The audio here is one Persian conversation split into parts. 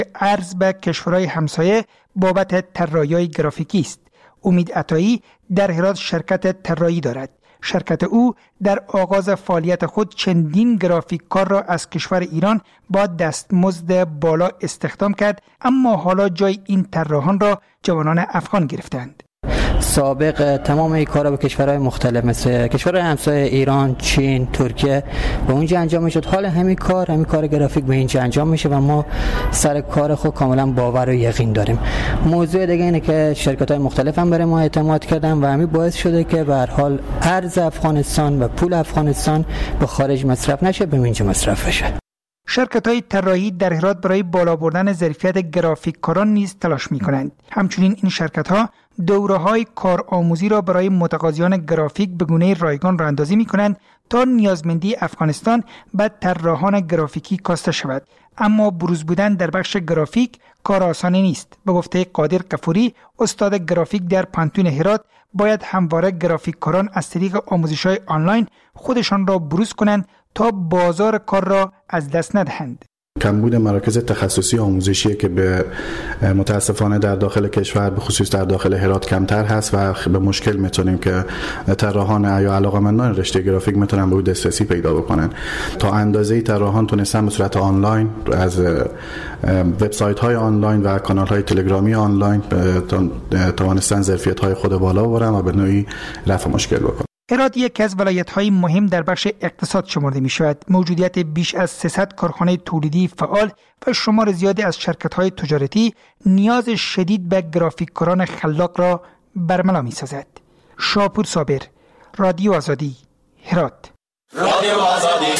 ارز به کشورهای همسایه بابت طراحی گرافیکی است. امید عطایی در هرات شرکت طراحی دارد. شرکت او در آغاز فعالیت خود چندین گرافیک کار را از کشور ایران با دستمزد بالا استخدام کرد، اما حالا جای این طراحان را جوانان افغان گرفتند. سابق تمام این کارا به کشورهای مختلف مثل کشورهای همسایه ایران، چین، ترکیه به اونجا انجام میشد. حال همین کار گرافیک به اینجا انجام میشه و ما سر کار خود کاملا باور و یقین داریم. موضوع دیگه اینه که شرکت‌های مختلف هم برای ما اعتماد کردن و همین باعث شده که به هر حال ارز افغانستان و پول افغانستان به خارج مصرف نشه، به اینجا مصرف بشه. شرکت‌های طراحی در هرات برای بالا بردن ظرفیت گرافیک کاران نیز تلاش می‌کنند. همچنین این شرکت‌ها دوره‌های کارآموزی را برای متقاضیان گرافیک به گونه رایگان راه‌اندازی می‌کنند تا نیازمندی افغانستان به طراحان گرافیکی کاسته شود. اما بروز بودن در بخش گرافیک کار آسانی نیست. به گفته قادر قفوری، استاد گرافیک در پانتون هرات، باید همواره گرافیک کاران از طریق آموزش‌های آنلاین خودشان را بروز کنند تا بازار کار را از دست ندهند. کمبود مراکز تخصصی آموزشی که به متاسفانه در داخل کشور به خصوص در داخل هرات کمتر هست و به مشکل میتونیم که طراحان یا علاقه‌مندان رشته گرافیک میتونن به دسترسی پیدا بکنن. تا اندازه‌ای طراحان تونستن به صورت آنلاین از وبسایت‌های آنلاین و کانال‌های تلگرامی آنلاین توانستن ظرفیت‌های خود بالا ببرن و به نوعی رفع مشکل بکنن. هرات یکی از ولایت‌های مهم در بخش اقتصاد شمرده می‌شود. موجودیت بیش از 300 کارخانه تولیدی فعال و شمار زیادی از شرکت‌های تجارتی نیاز شدید به گرافیک‌کاران خلاق را برملا می‌سازد. شاپور صابر، رادیو آزادی، هرات. رادیو آزادی.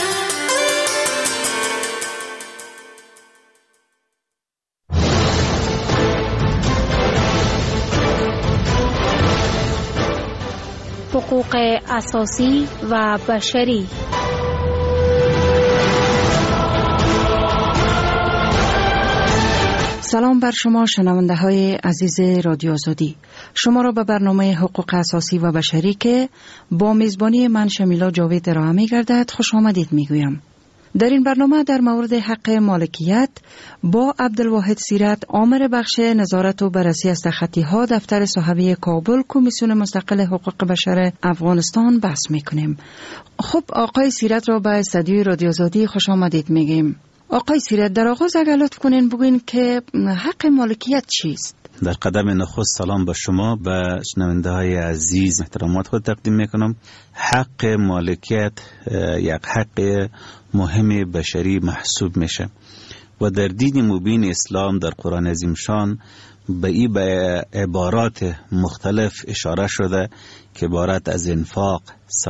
حقوق اساسی و بشری. سلام بر شما شنونده های عزیز رادیو آزادی. شما را به برنامه حقوق اساسی و بشری که با میزبانی من شمیلا جاوید ارائه می گردد خوش آمدید می گویم. در این برنامه در مورد حق مالکیت با عبدالواحد سیرت، آمر بخش نظارت و بررسی از تخطی‌ها دفتر صحوی کابل کمیسیون مستقل حقوق بشر افغانستان بحث میکنیم. خب آقای سیرت را به استودیوی رادیو آزادی خوش آمدید میگیم. آقای سیرت، در آغاز اگر لطف کنین بگوین که حق مالکیت چیست؟ در قدم نخست سلام به شما و شنونده های عزیز احترامات خود تقدیم میکنم. حق مالکیت یک حق مهم بشری محسوب میشه و در دین مبین اسلام در قرآن عظیم شان به این به عبارات مختلف اشاره شده که عبارت از انفاق،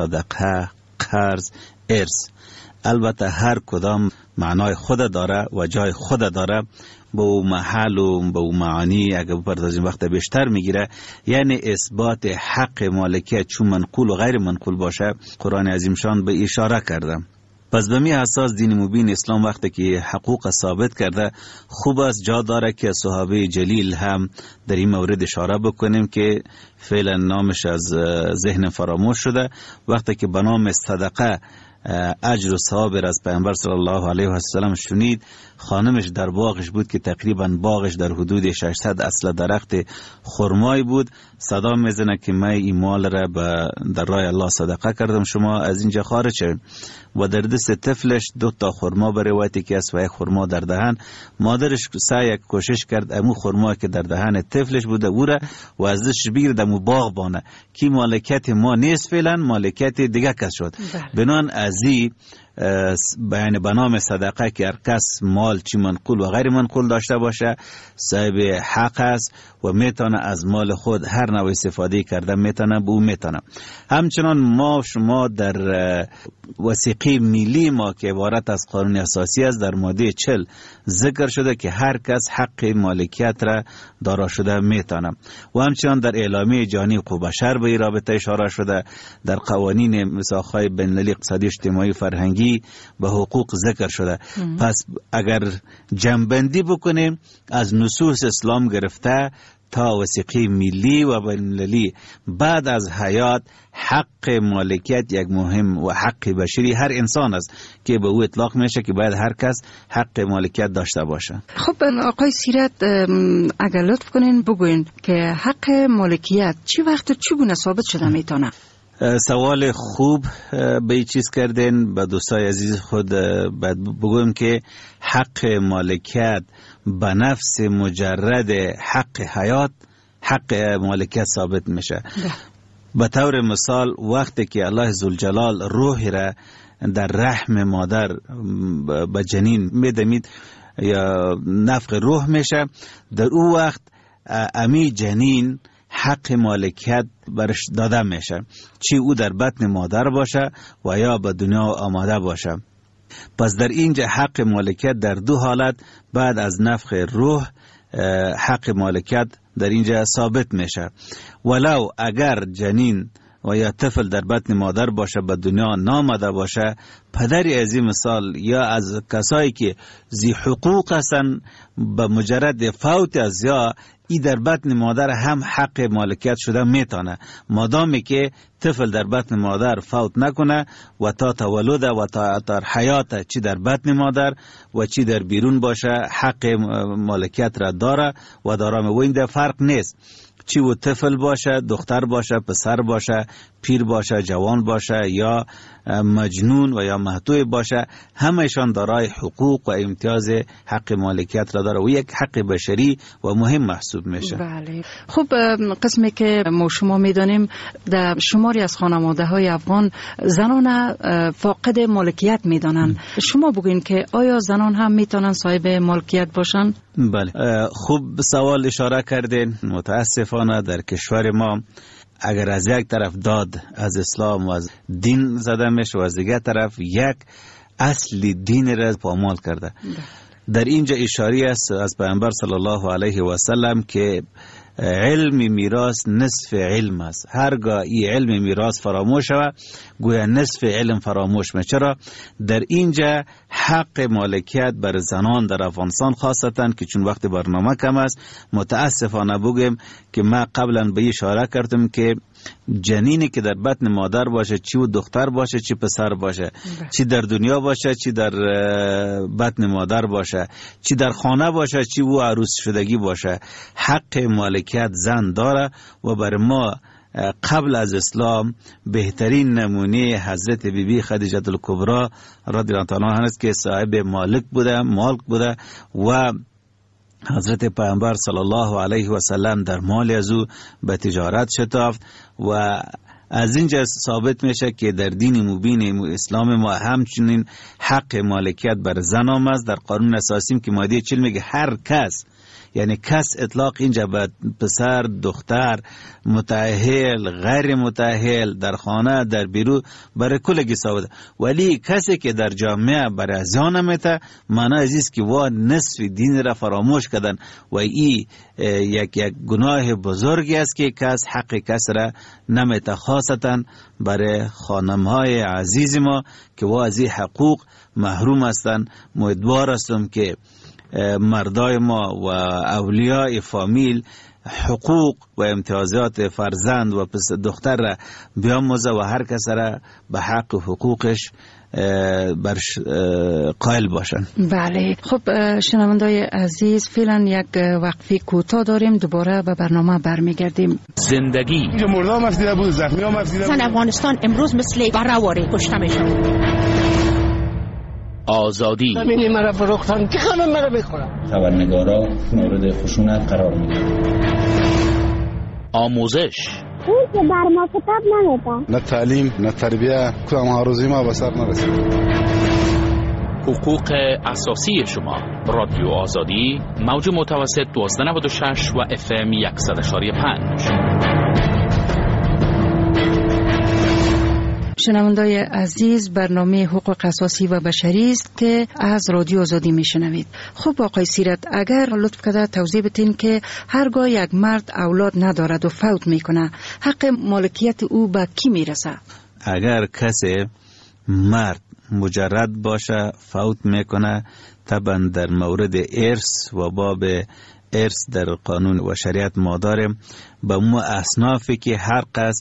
صدقه، قرض، ارث. البته هر کدام معنای خود داره و جای خود داره، با او محل و با او معانی اگر بپردازیم وقت بیشتر میگیره. یعنی اثبات حق مالکیت چون منقول و غیر منقول باشه قرآن عظیم شان به اشاره کرده. پس به می اساس دین مبین اسلام وقتی که حقوق ثابت کرده، خوب است جا داره که صحابه جلیل هم در این مورد اشاره بکنیم که فعلا نامش از ذهن فراموش شده. وقتی که به نام صدقه اجر و ثواب از پیامبر صلی الله علیه و سلم شنید، خانمش در باغش بود که تقریبا باغش در حدود 600 اصل درخت خرمای بود. صدا میزنه که من این مال را در راه الله صدقه کردم، شما از اینجا خارج شوید. و در دست طفلش 2 تا خرما به روایتی که است و 1 خرما در دهن. مادرش سعی کوشش کرد امو خرما که در دهن طفلش بوده او را و از دستش بگیرد امو باغ بانه که مالکیت ما نیست، فعلا مالکیت دیگه کس شد. بنان ازی بیان به نام صدقه که هر کس مال چی منقول و غیر منقول داشته باشه صاحب حق است و میتونه از مال خود هر نوع استفاده کرده میتونه به او میتونه. همچنان ما شما در وثیقه ملی ما که عبارت از قانون اساسی است در ماده 40 ذکر شده که هر کس حق مالکیت را دارا شده میتونه و همچنان در اعلامیه جهانی حقوق بشر به این رابطه اشاره شده. در قوانین میثاق‌های بین‌المللی اقتصادی اجتماعی فرهنگی به حقوق ذکر شده. پس اگر جمع‌بندی بکنیم از نصوص اسلام گرفته تا وثیقه ملی و بین‌المللی بعد از حیات حق مالکیت یک مهم و حق بشری هر انسان است که به او اطلاق میشه که باید هر کس حق مالکیت داشته باشه. خب آقای سیرت، اگر لطف کنین بگوین که حق مالکیت چی وقت چگونه ثابت شده میتونه؟ سوال خوب به این چیز کردین. به دوستای عزیز خود بگویم که حق مالکیت به نفس مجرد حق حیات حق مالکیت ثابت میشه. به طور مثال وقتی که الله ذوالجلال روح را در رحم مادر به جنین میدمید یا نفخ روح میشه، در او وقت امی جنین حق مالکیت برش داده میشه، چی او در بطن مادر باشه و یا به دنیا آماده باشه. پس در اینجا حق مالکیت در دو حالت بعد از نفخ روح حق مالکیت در اینجا ثابت میشه. ولو اگر جنین و یا طفل در بطن مادر باشه به دنیا نامده باشه، پدری از این مثال یا از کسایی که ذی حقوق هستن به مجرد فوت از یا ای در بطن مادر هم حق مالکیت شده میتونه، مادامی که طفل در بطن مادر فوت نکنه و تا تولد و تا حیات چی در بطن مادر و چی در بیرون باشه حق مالکیت را داره و دارم. و این در فرق نیست چی و طفل باشه، دختر باشه، پسر باشه، پیر باشه، جوان باشه یا مجنون و یا محتوی باشه، همهشان دارای حقوق و امتیاز حق مالکیت را داره و یک حق بشری و مهم محسوب میشه. بله. خب قسمی که ما شما میدانیم در شماری از خانواده های افغان زنان فاقد مالکیت میدانن. شما بگوین که آیا زنان هم میتونن صاحب مالکیت باشن؟ بله، خوب سوال اشاره کردین. متاسفانه در کشور ما اگر از یک طرف داد از اسلام و از دین زده میشه و از دیگر طرف یک اصل دین را پامال کرده. در اینجا اشاره است از پیامبر صلی الله علیه و سلم که علم میراث نصف علم است. هرگاه این علم میراث فراموش شود گویا نصف علم فراموش میشه. چرا؟ در اینجا حق مالکیت بر زنان در افغانستان خاصتا که چون وقت برنامه کم است متاسفانه بگم که ما قبلا به اشاره کردم که جنینی که در بطن مادر باشه، چی و دختر باشه چی پسر باشه، چی در دنیا باشه چی در بطن مادر باشه، چی در خانه باشه چی و عروس شدگی باشه، حق مالکیت زن داره. و بر ما قبل از اسلام بهترین نمونه حضرت بیبی خدیجه الکبری رضی الله تعالی عنها است که صاحب مالک بوده و حضرت پیامبر صلی الله علیه و سلم در مال از او به تجارت شتافت و از اینجا ثابت میشه که در دین مبین اسلام ما همچنین حق مالکیت بر زن آمد. در قانون اساسی که ماده 40 میگه هر کس، یعنی کس اطلاق اینجا به پسر، دختر، متأهل، غیر متأهل، در خانه، در بیرون برای کلگی ثابت. ولی کسی که در جامعه برای زیان میته معنی عزیز که وا نصف دین را فراموش کردن و این یک گناه بزرگی است که کس حق کس را نمیته، خاصتا برای خانمهای عزیز ما که وا از این حقوق محروم هستند. امیدوار هستم که مردای ما و اولیاء فامیل حقوق و امتیازات فرزند و دختر را بیاموزه و هر کس را به حق و حقوقش قائل باشن. بله. خب شنوندای عزیز، فعلا یک وقفه کوتاه داریم، دوباره به برنامه برمیگردیم. زندگی مردم مفیده بود، زخمی ها مفیده بود. افغانستان امروز مثل برهواره کشته میشن. آزادی همینی مرا فروختن که همه مرا بخورن. خبرنگارا مورد خشونت قرار میدن. آموزش اون که بر ما کتاب نمیدن. نه تعلیم نه تربیه، کدام هاروزی ما به سر نرسید. حقوق اساسی شما. رادیو آزادی، موج متوسط 1296 و FM 100.5. شنوندای عزیز، برنامه حقوق اساسی و بشری است که از رادیو آزادی میشنوید. خب آقای سیرت، اگر لطف کرده توضیح بدین که هرگاه یک مرد اولاد ندارد و فوت میکنه حق مالکیت او به کی میرسه؟ اگر کسی مرد مجرد باشه فوت میکنه طبعا در مورد ارث و باب ارث در قانون و شریعت ما داریم به مو اصنافی که هر قص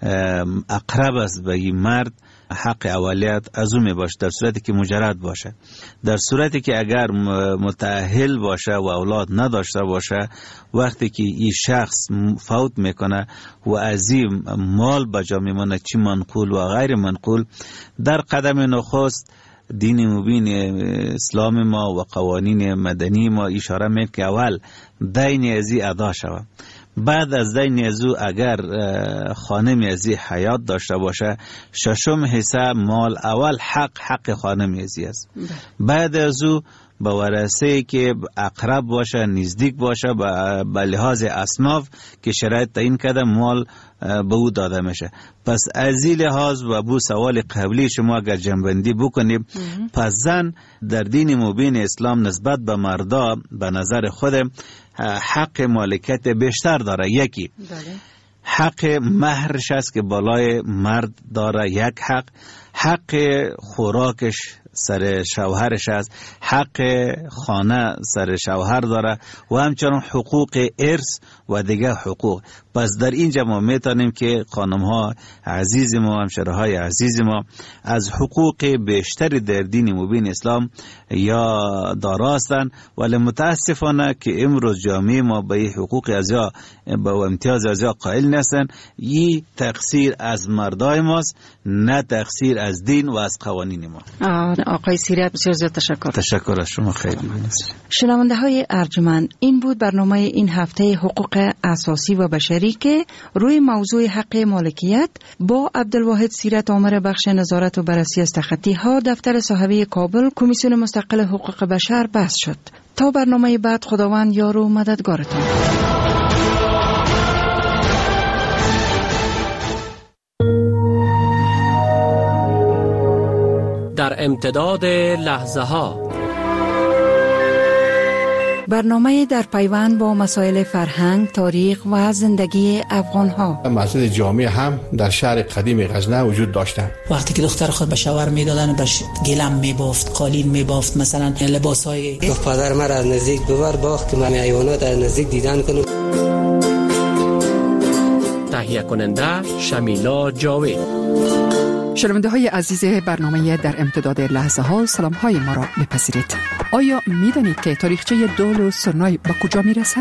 اقرب است به این مرد حق اولیت از او می باشه، در صورتی که مجرد باشه. در صورتی که اگر متأهل باشه و اولاد نداشته باشه، وقتی که این شخص فوت میکنه و از این مال بجا میمونه، چی منقول و غیر منقول، در قدم نخست دین مبین اسلام ما و قوانین مدنی ما اشاره میکنه که اول دین ازی ادا شود. بعد از دین ازو اگر خانم ازی حیات داشته باشه، ششم حصه مال اول حق خانم ازی است. بعد ازو به ورثه که اقرب باشه، نزدیک باشه، به لحاظ اصناف که شرایط تعیین کرده مال به او داده میشه. پس از این لحاظ و بو سوال قبلی شما اگر جنبندی بکنیم، پس زن در دین مبین اسلام نسبت به مردا به نظر خود حق مالکیت بیشتر داره. یکی حق مهرش است که بالای مرد داره، یک حق خوراکش سر شوهرش است، حق خانه سر شوهر داره و همچنان حقوق ارث و دیگه حقوق. پس در اینجا ما میتونیم که خانم ها عزیز ما، همشهره های عزیز ما از حقوق بیشتری در دین مبین اسلام یا داراستن، ولی متاسفانه که امروز جامعه ما به حقوق ازیا به امتیاز ازیا قائل نیستن. این تقصیر از مردای ماست، نه تقصیر از دین و از قوانین ما. آقای سیرت بسیار زیاد تشکر. تشکر از شما، خیلی ممنون. شنونده های ارجمند، این بود برنامه این هفته حقوق اساسی و بشری که روی موضوع حق مالکیت با عبدالواحد سیرت آمر بخش نظارت و بررسی از تخطی ها دفتر صاحبه کابل کمیسیون مستقل حقوق بشر بحث شد. تا برنامه بعد، خداوند یار و مددگارتان. در امتداد لحظه ها، برنامه در پیوند با مسائل فرهنگ، تاریخ و زندگی افغان ها. مسجد جامع هم در شهر قدیم غزنه وجود داشتند. وقتی که دختر خود به شوهر میدادن، بهش گلم میبافت، قالین میبافت، مثلا لباسای. گفت پدر من از نزدیک ببر باخت که من حیوانات از نزدیک دیدن کنم. تهیه کننده شمیلا جاوید. شنونده های عزیز برنامه در امتداد لحظه ها، سلام های ما را بپذیرید. آیا می دانید که تاریخچه دول و سرنای به کجا می رسد؟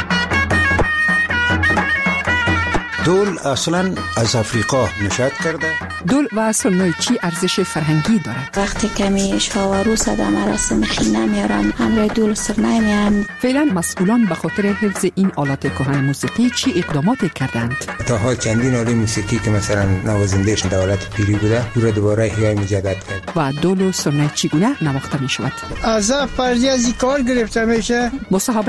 دول اصلا از افریقا نشأت کرده. دول و سرنای چی ارزش فرهنگی دارد؟ وقتی کمی شاوروس در مراسم خینه میارن، همراه دول و سرنای میان. فعلا مسئولان به خاطر حفظ این آلات کهن موسیقی چی اقدامات کردند؟ تا ها چندین آله موسیقی که مثلا نوازندهش دولت پیری بوده، او را دوباره احیای مجدد کرد. و دول و سرنای چگونه نواخته می شود؟ از فرضی از این کار گرفته میشه.